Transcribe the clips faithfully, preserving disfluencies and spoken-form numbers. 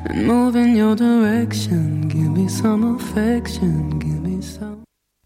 and move in your direction. Give me some affection, give me some.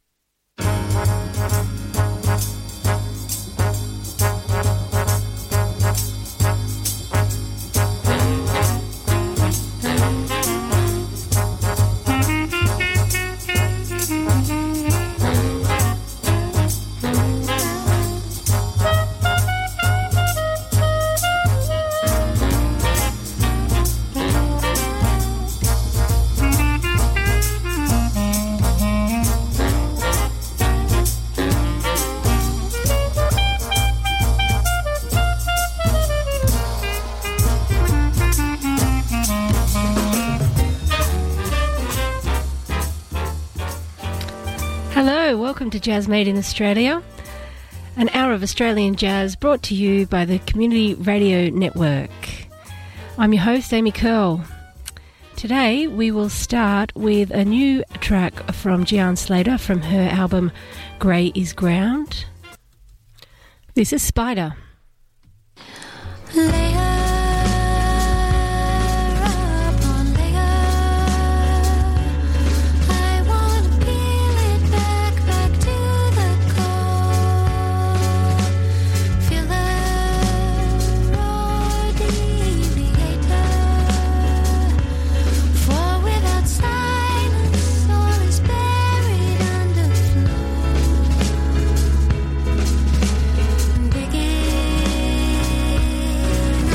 Welcome to Jazz Made in Australia, an hour of Australian jazz brought to you by the Community Radio Network. I'm your host, Amy Curl. Today we will start with a new track from Gian Slater from her album Grey is Ground. This is Spider. Layer upon layer, I wanna peel it back, back to the core. Feel the raw deviator, for without silence, all is buried underfloor. Begin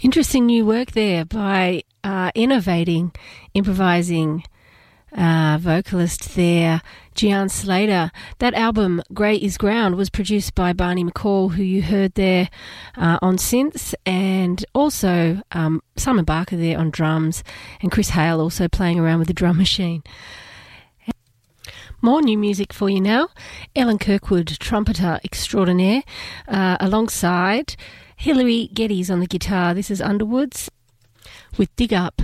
Interesting new work there by uh, innovating, improvising uh, vocalist there, Gian Slater. That album, Grey is Ground, was produced by Barney McCall, who you heard there uh, on synths, and also um, Simon Barker there on drums, and Chris Hale also playing around with the drum machine. More new music for you now. Ellen Kirkwood, trumpeter extraordinaire, uh, alongside Hilary Geddes on the guitar. This is Underwoods with Dig Up.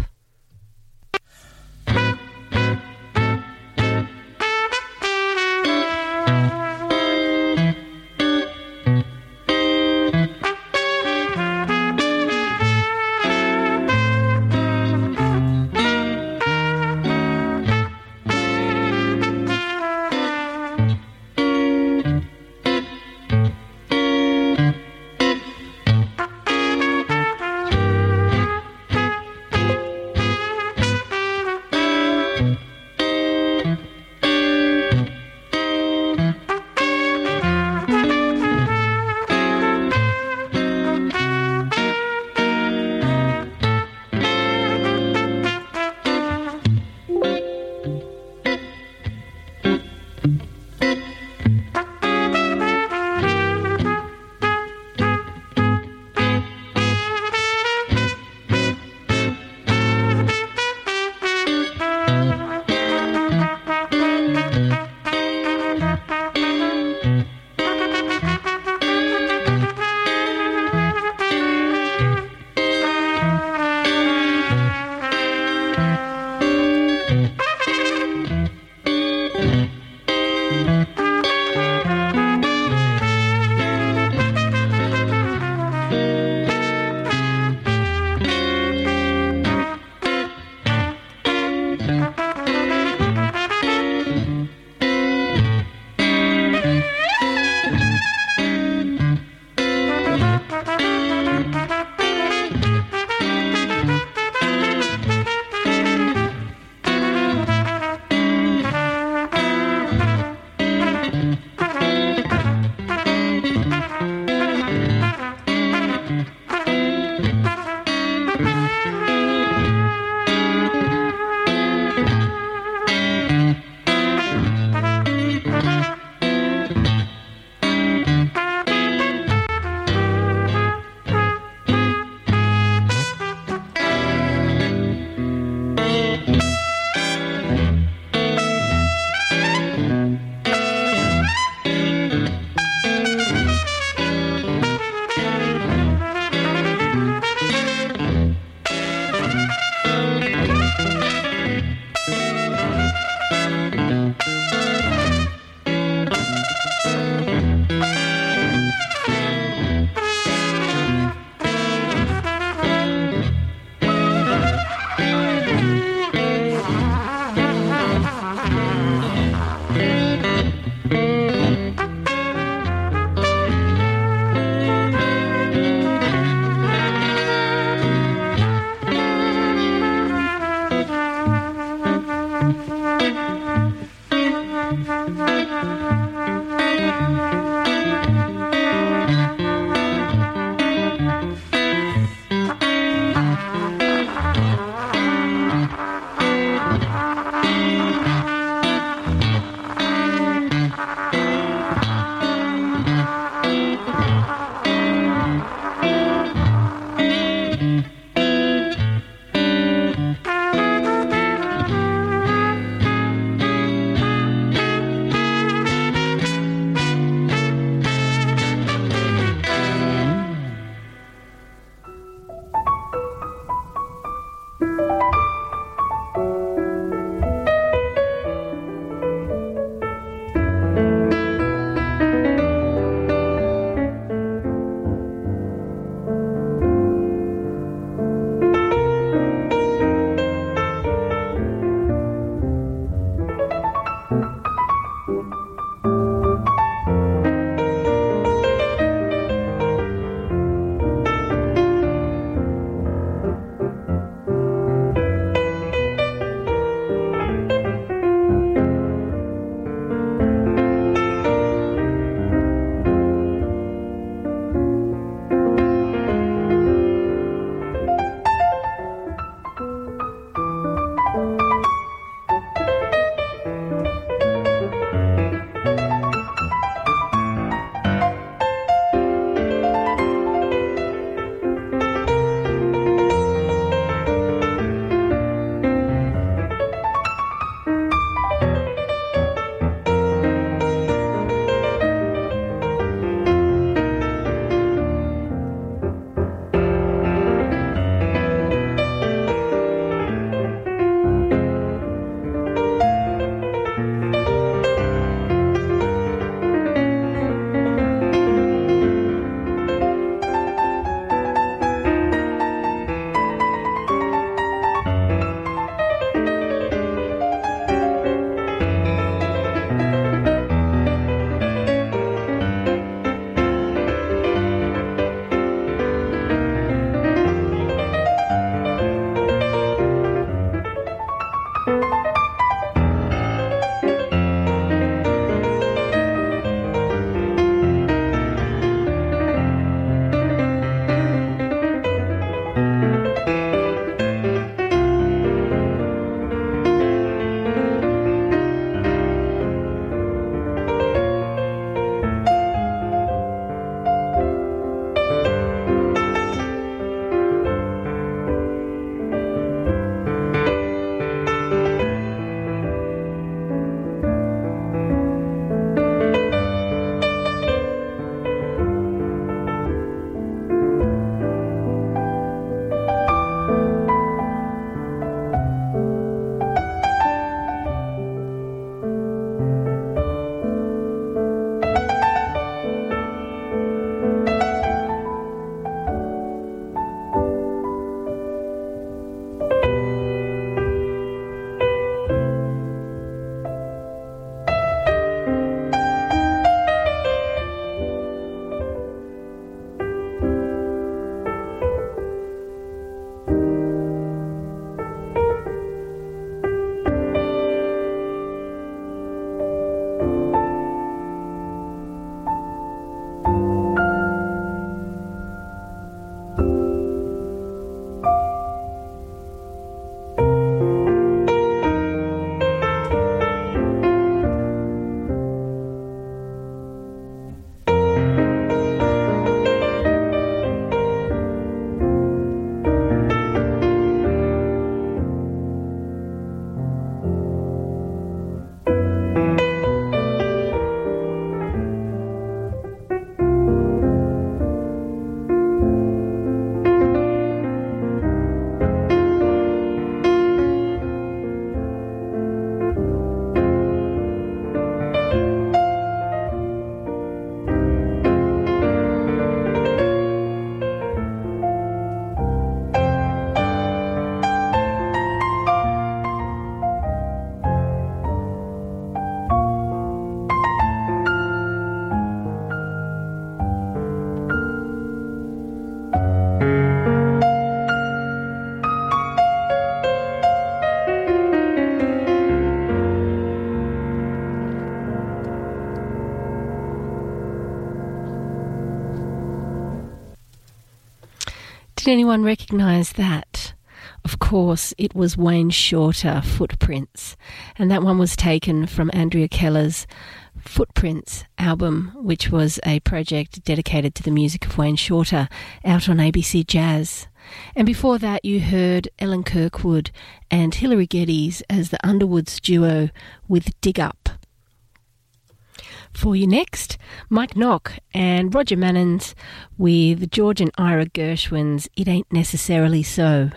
Can anyone recognise that? Of course, it was Wayne Shorter, Footprints, and that one was taken from Andrea Keller's Footprints album, which was a project dedicated to the music of Wayne Shorter, out on A B C Jazz. And before that, you heard Ellen Kirkwood and Hilary Geddes as the Underwoods duo with Dig Up. For you next, Mike Knock and Roger Mannins with George and Ira Gershwin's It Ain't Necessarily So.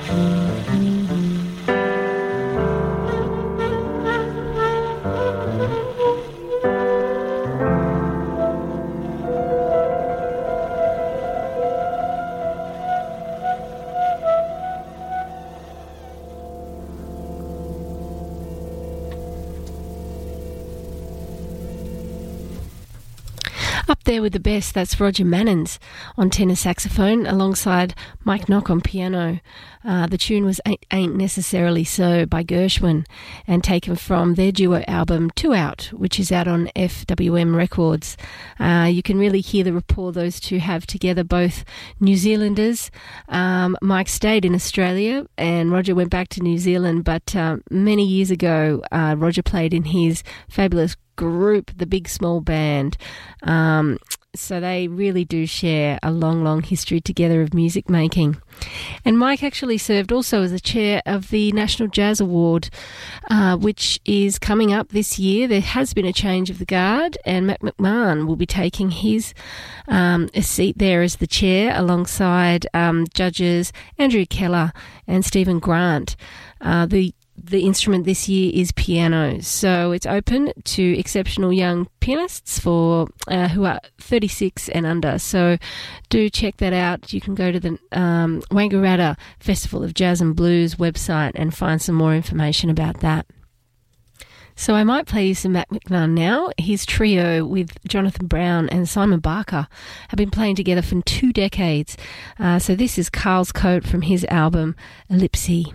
Up there with the best, that's Roger Mannins on tenor saxophone alongside Mike Knock on piano. Uh, the tune was Ain't, Ain't Necessarily So by Gershwin and taken from their duo album Two Out, which is out on F W M Records. Uh, you can really hear the rapport those two have together, both New Zealanders. Um, Mike stayed in Australia and Roger went back to New Zealand, but uh, many years ago uh, Roger played in his fabulous group, the Big Small Band. Um, so they really do share a long, long history together of music making. And Mike actually served also as the chair of the National Jazz Award, uh, which is coming up this year. There has been a change of the guard, and Matt McMahon will be taking his um, a seat there as the chair alongside um, judges Andrew Keller and Stephen Grant. Uh, the The instrument this year is piano, so it's open to exceptional young pianists for uh, who are thirty-six and under. So do check that out. You can go to the um, Wangaratta Festival of Jazz and Blues website and find some more information about that. So I might play you some Matt McMahon now. His trio with Jonathan Brown and Simon Barker have been playing together for two decades. Uh, so this is Carl's Coat from his album Ellipse.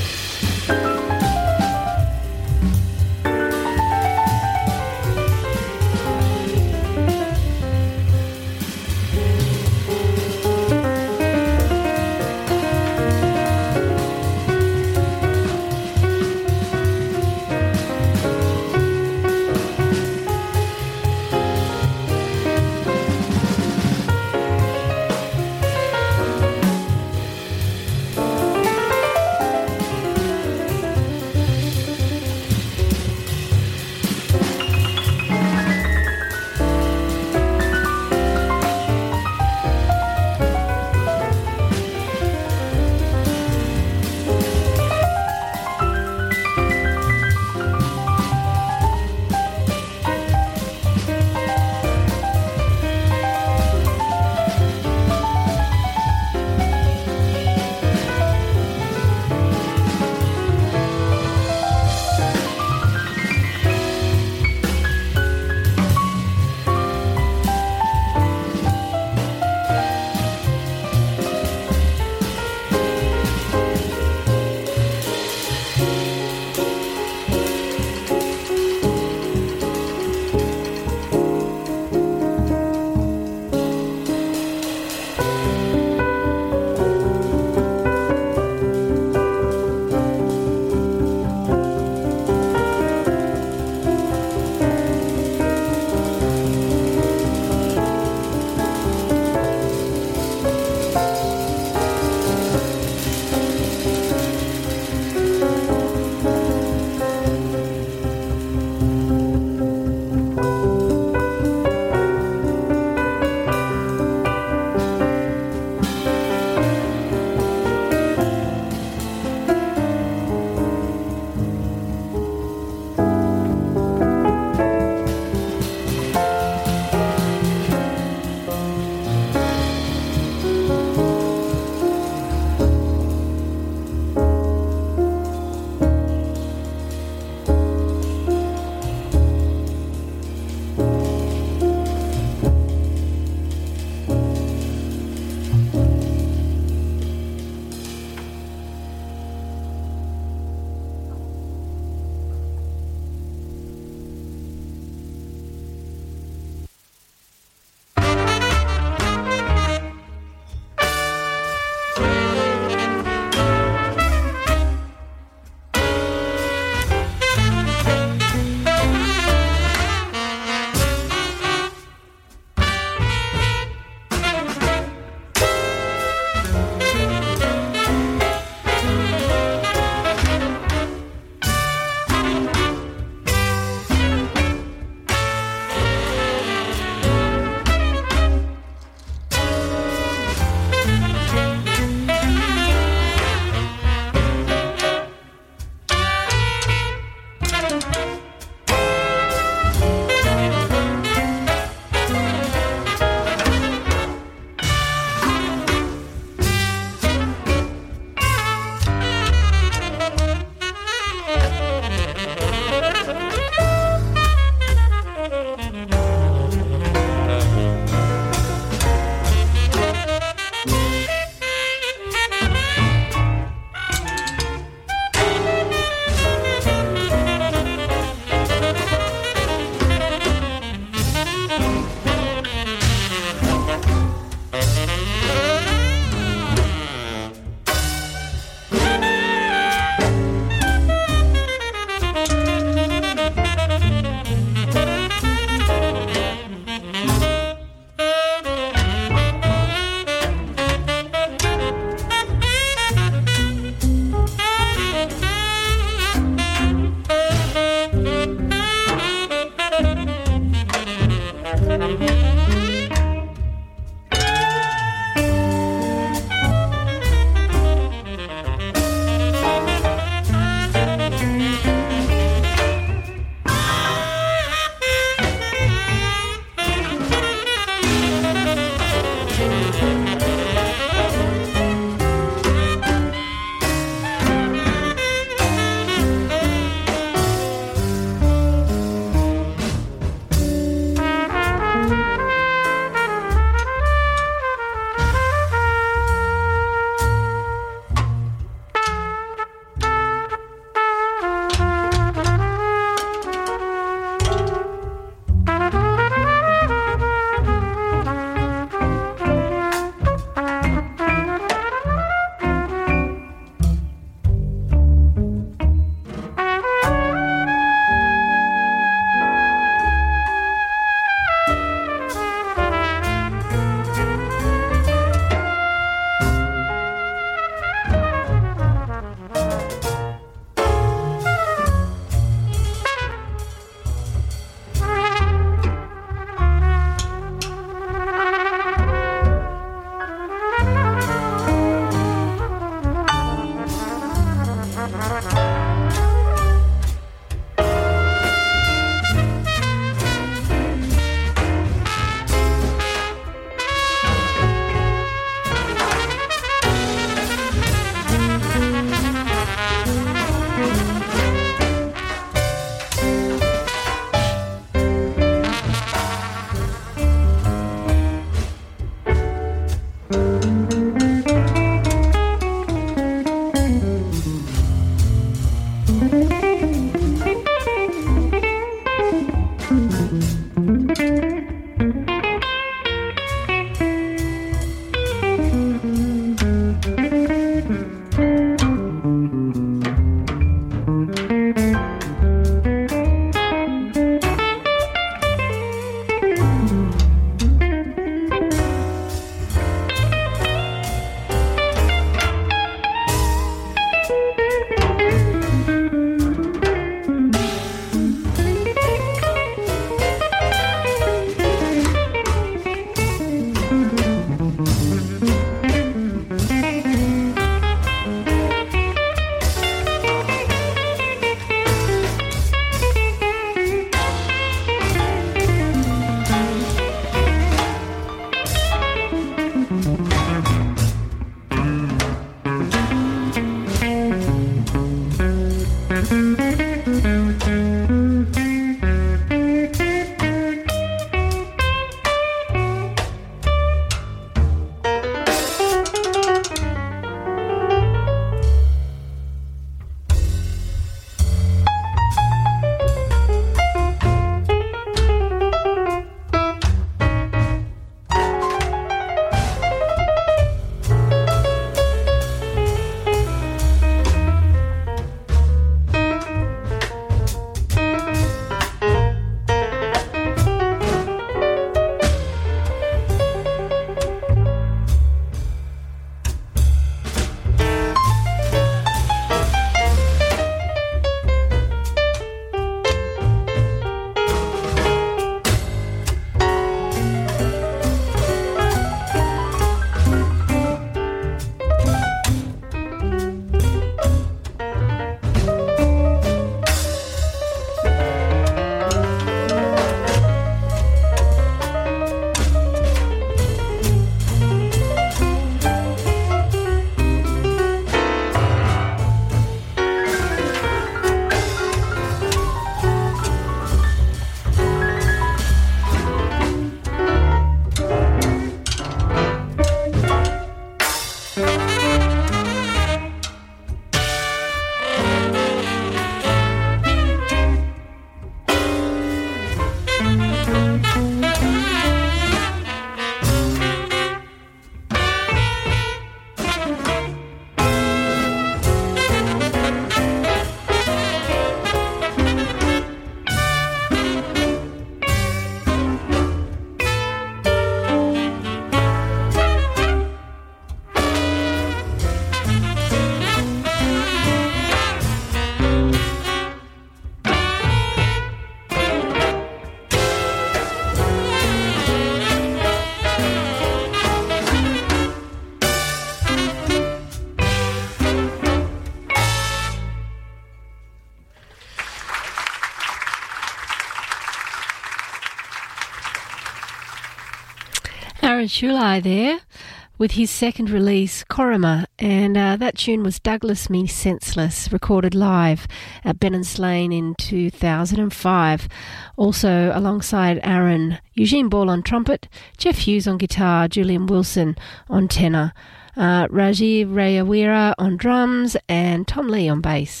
Aaron Shulai there with his second release, Korima, and uh, that tune was Douglas Me Senseless, recorded live at Bennett's Lane in two thousand five. Also alongside Aaron, Eugene Ball on trumpet, Jeff Hughes on guitar, Julian Wilson on tenor, uh, Rajiv Rayawira on drums, and Tom Lee on bass.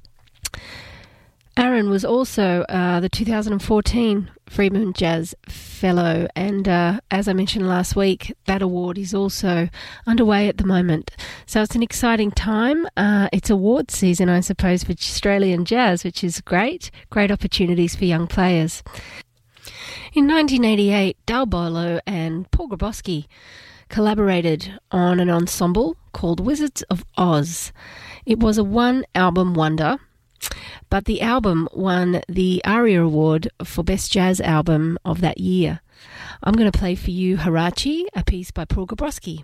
Aaron was also uh, the two thousand fourteen Freeman Jazz Fellow, and uh, as I mentioned last week, that award is also underway at the moment. So it's an exciting time. Uh, it's award season, I suppose, for Australian jazz, which is great. Great opportunities for young players. In nineteen eighty-eight, Dal Bolo and Paul Grabowski collaborated on an ensemble called Wizards of Oz. It was a one-album wonder, but the album won the ARIA Award for Best Jazz Album of that year. I'm going to play for you Harachi, a piece by Paul Grabowski.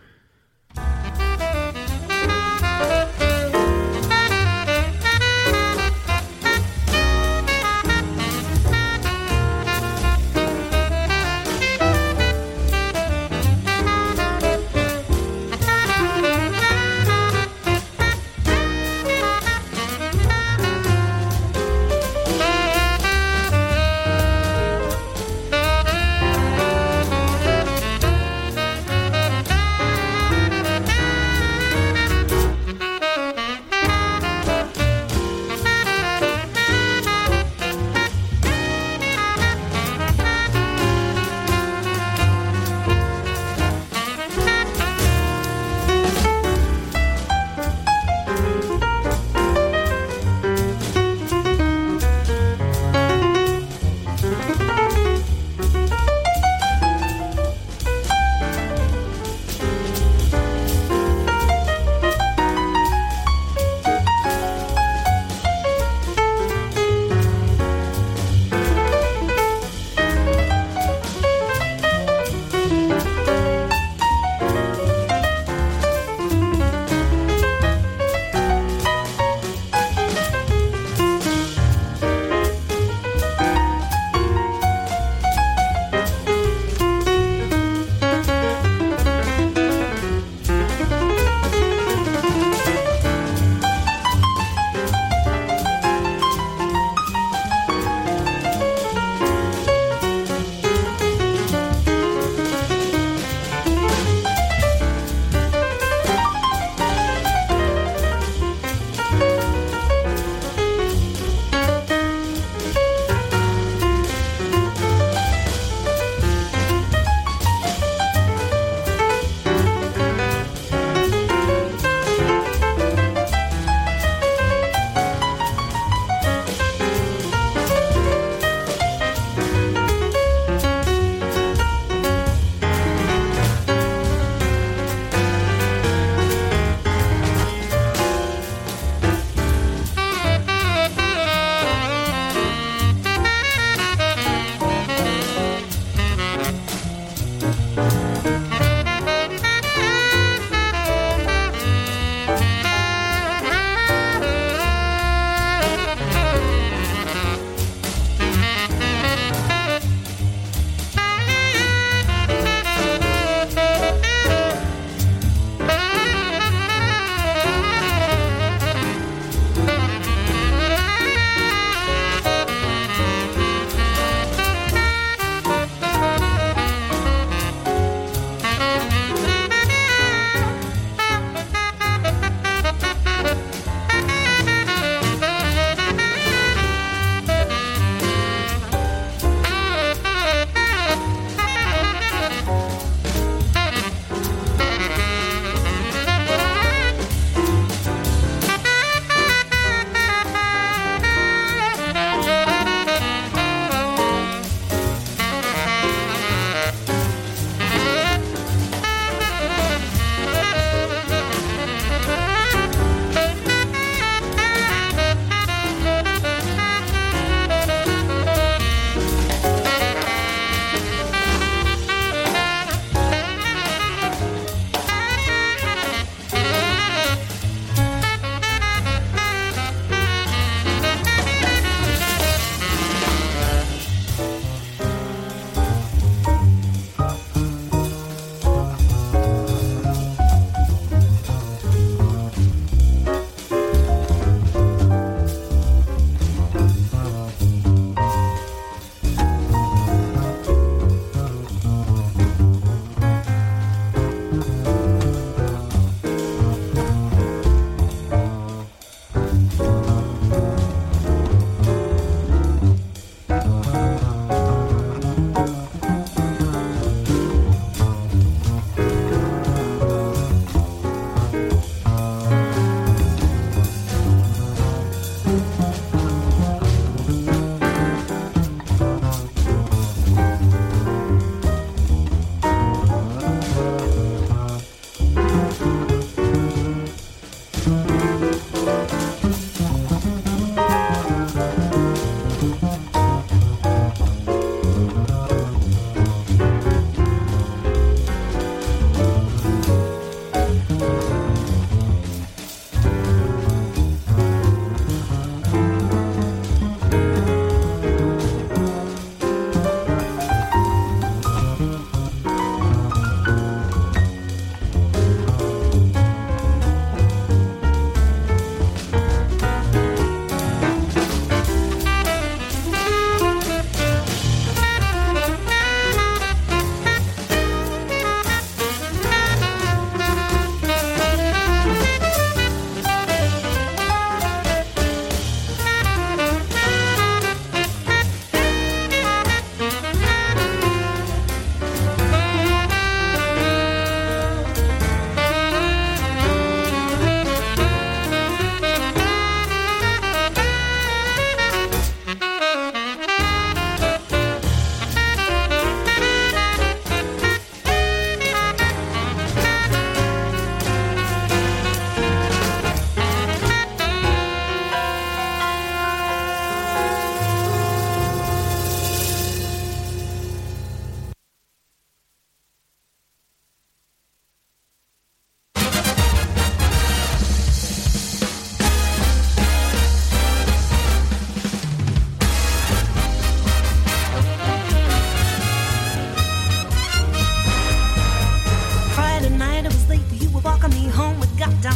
Thank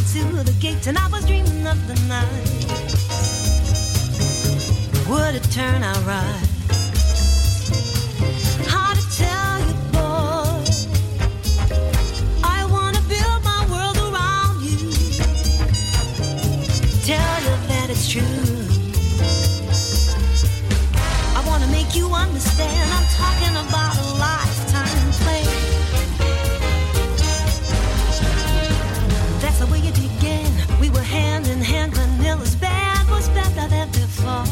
to the gate and I was dreaming of the night. Would it turn out right? How to tell you, boy, I wanna build my world around you. Tell you that it's true. I wanna make you understand. I'm talking about a lifetime play. That's the way it began. We were hand in hand. Vanilla's band was better than before.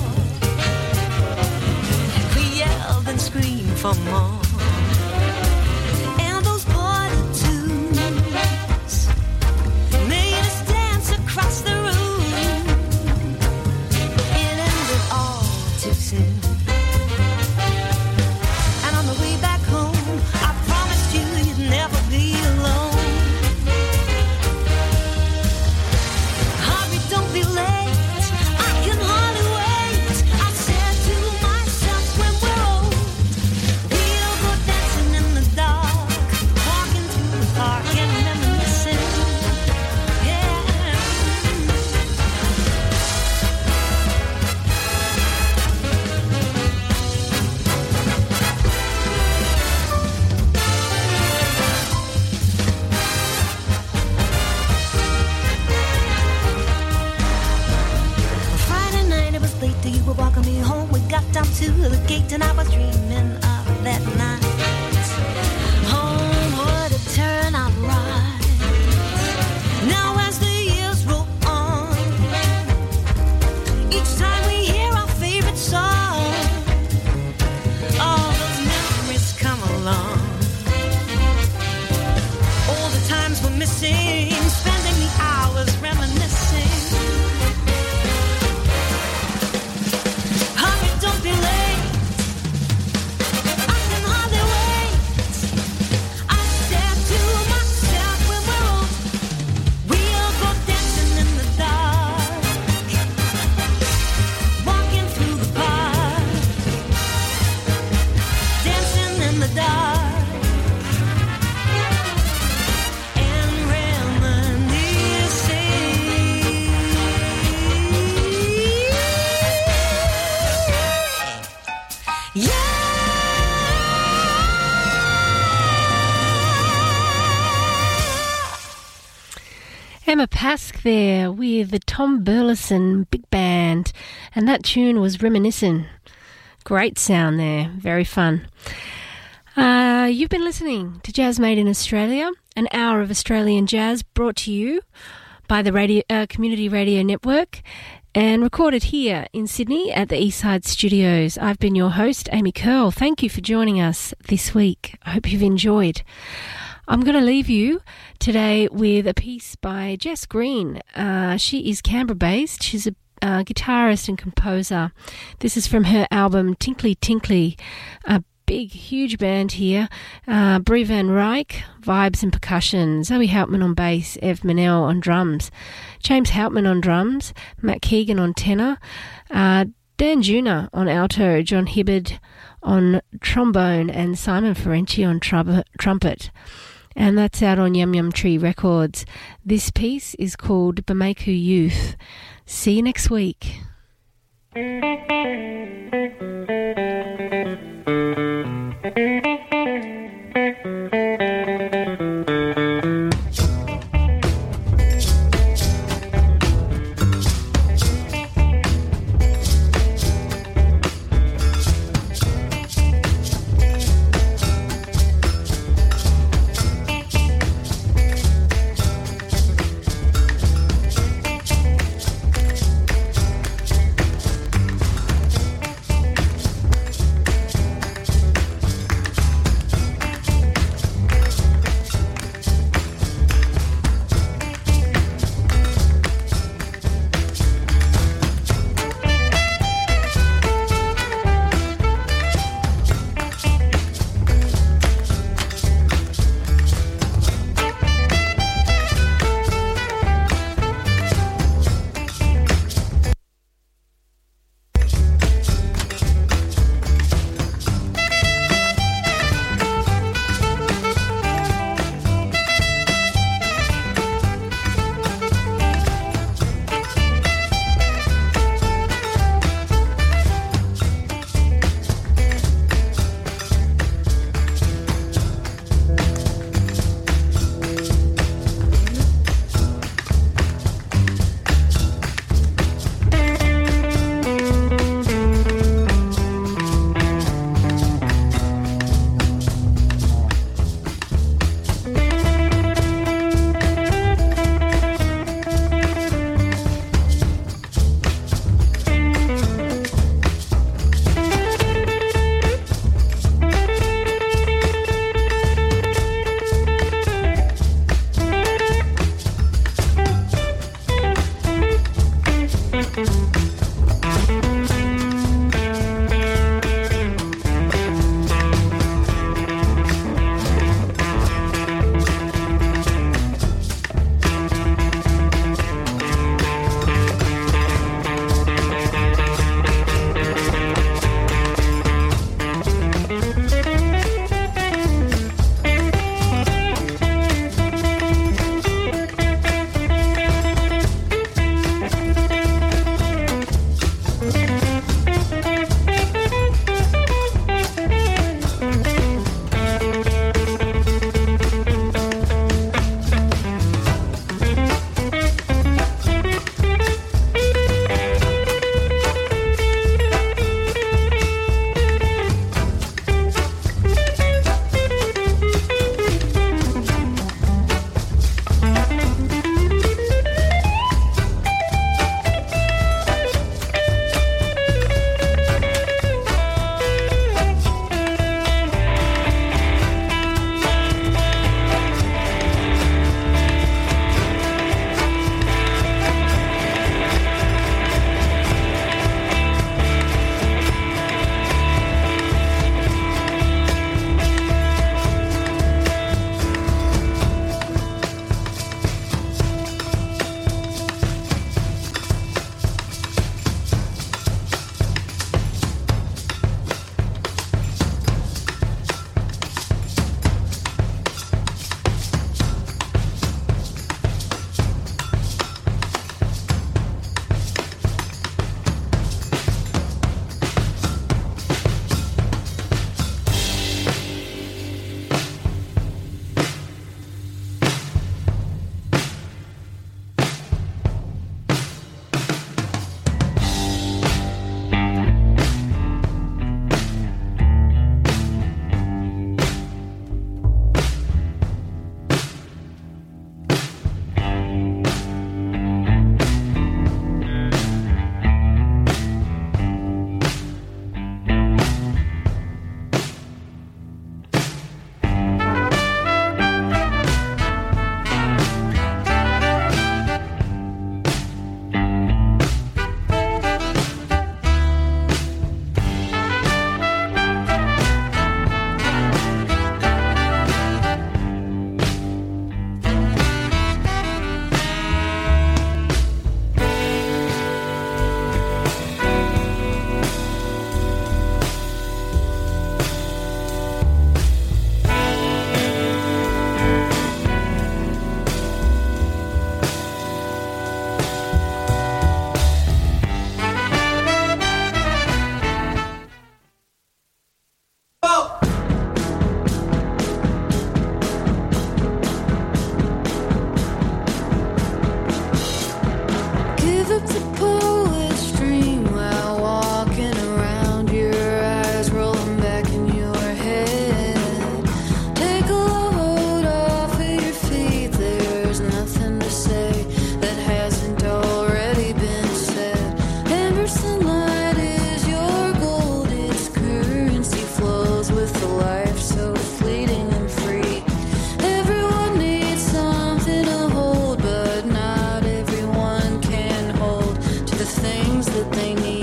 We yelled and screamed for more. And those border tunes made us dance across the room. It ended all too soon. And on the way back home, I promised you you'd never be alone. Hurry, don't be late. I can hardly wait. I said to myself, when we're old, we'll go dancing in the dark, walking through the park and reminiscing. Yeah. Friday night it was late, you were walking me home. We got down to the gate and I was dreaming of that night. Home would it turn out right? Now as the years roll on, each time we hear our favorite song, all those memories come along. All the times we're missing, spending the hours reminiscing. Hurry, don't be late. I can hardly wait. I said to myself, when we're old, we'll go dancing in the dark, walking through the park, dancing in the dark, and reminiscing. Yeah. Emma Pask there with the Tom Burleson Big Band, and that tune was Reminiscent. Great sound there, very fun. Uh, you've been listening to Jazz Made in Australia, an hour of Australian jazz brought to you by the radio, uh, Community Radio Network and recorded here in Sydney at the Eastside Studios. I've been your host, Amy Curl. Thank you for joining us this week. I hope you've enjoyed. I'm going to leave you today with a piece by Jess Green. Uh, she is Canberra-based. She's a uh, guitarist and composer. This is from her album Tinkly Tinkly, a big, huge band here. Uh, Brie Van Ryck, vibes and percussion. Zoe Houtman on bass, Ev Manel on drums, James Houtman on drums, Matt Keegan on tenor, uh, Dan Juna on alto, John Hibbard on trombone, and Simon Ferenczi on trub- trumpet. And that's out on Yum Yum Tree Records. This piece is called Bamako Youth. See you next week. up the poet's dream while walking around, your eyes rolling back in your head. Take a load off of your feet, there's nothing to say that hasn't already been said. Amber sunlight is your gold, its currency flows with the life so fleeting and free. Everyone needs something to hold, but not everyone can hold to the things that they need.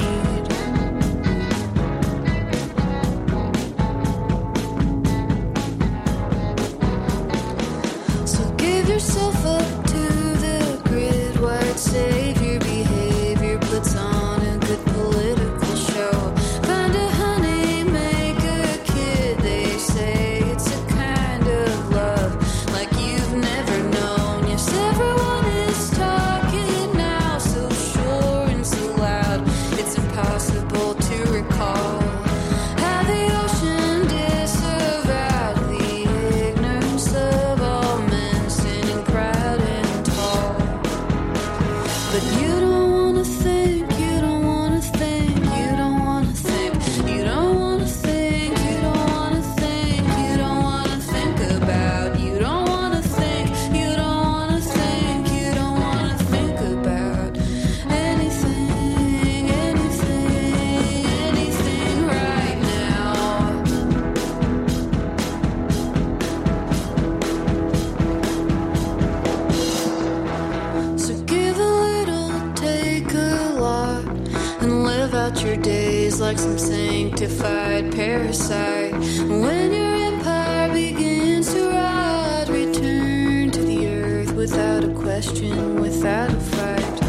So give yourself up to the grid. White savior behavior puts on a good political show. Find a honey, make a kid. They say it's a kind of love like you've never known. Yes, everyone is talking now, so sure and so loud. It's impossible to recall how the ocean disavowed the ignorance of all men, standing proud and tall. But you don't wanna think, you don't wanna think, you don't wanna think, you don't wanna think, you don't wanna think, you don't wanna think about, you don't wanna think, you don't wanna think, you don't wanna think about anything, anything, anything right now. So give a little, take a lot, and live out your days like some sanctified parasite. When your empire begins to rot, return to the earth without a question, without a fight.